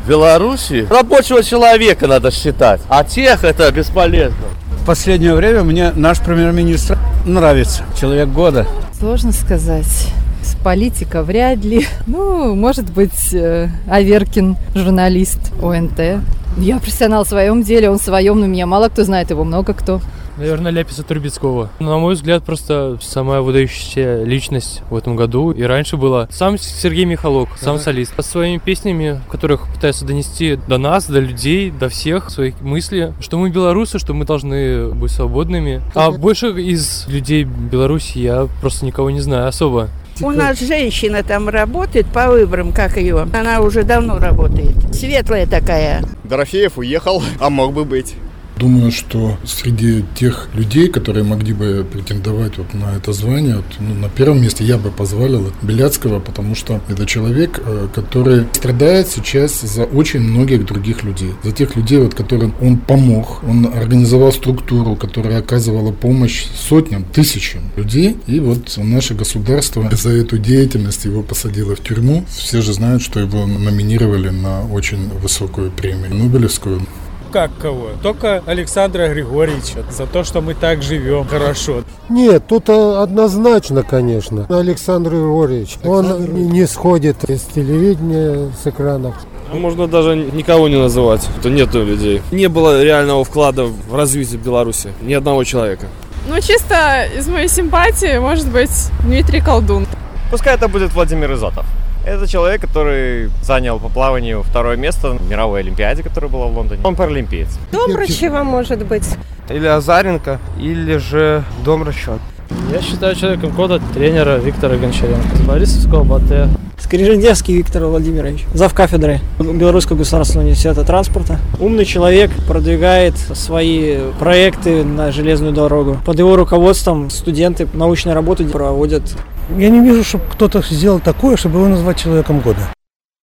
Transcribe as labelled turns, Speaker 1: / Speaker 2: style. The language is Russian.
Speaker 1: В Беларуси рабочего человека надо считать, а тех это бесполезно.
Speaker 2: В последнее время мне наш премьер-министр нравится. Человек года.
Speaker 3: Сложно сказать. Политика вряд ли. Может быть, Аверкин, журналист ОНТ. Я профессионал в своем деле, он в своем, но меня мало кто знает, его много кто.
Speaker 4: Наверное, Ляписа Трубецкого. На мой взгляд, просто самая выдающаяся личность в этом году. И раньше была сам Сергей Михалок, сам солист. Со своими песнями, в которых пытается донести до нас, до людей, до всех свои мысли, что мы белорусы, что мы должны быть свободными. А больше из людей Беларуси я просто никого не знаю особо.
Speaker 5: У нас женщина там работает по выборам, как ее. Она уже давно работает. Светлая такая.
Speaker 6: Дорофеев уехал, а мог бы быть.
Speaker 7: Думаю, что среди тех людей, которые могли бы претендовать на это звание, на первом месте я бы позволил Беляцкого, потому что это человек, который страдает сейчас за очень многих других людей. За тех людей, которым он помог, он организовал структуру, которая оказывала помощь сотням, тысячам людей. И наше государство за эту деятельность его посадило в тюрьму. Все же знают, что его номинировали на очень высокую премию, Нобелевскую.
Speaker 8: Как кого? Только Александра Григорьевича за то, что мы так живем хорошо.
Speaker 9: Нет, тут однозначно, конечно. Александр Григорьевич, он не сходит из телевидения, с экранов.
Speaker 10: Можно даже никого не называть, то нету людей. Не было реального вклада в развитие Беларуси, ни одного человека.
Speaker 11: Чисто из моей симпатии, может быть, Дмитрий Колдун.
Speaker 12: Пускай это будет Владимир Изотов. Это человек, который занял по плаванию 2 место в мировой олимпиаде, которая была в Лондоне. Он паралимпиец.
Speaker 13: Домрачева, может быть.
Speaker 14: Или Азаренко, или же Домрачев.
Speaker 4: Я считаю человеком года тренера Виктора Гончаренко. Борисовского Батэ.
Speaker 15: Скрижендевский Виктор Владимирович, завкафедры Белорусского государственного университета транспорта. Умный человек, продвигает свои проекты на железную дорогу. Под его руководством студенты научные работы проводят.
Speaker 16: Я не вижу, чтобы кто-то сделал такое, чтобы его назвать человеком года.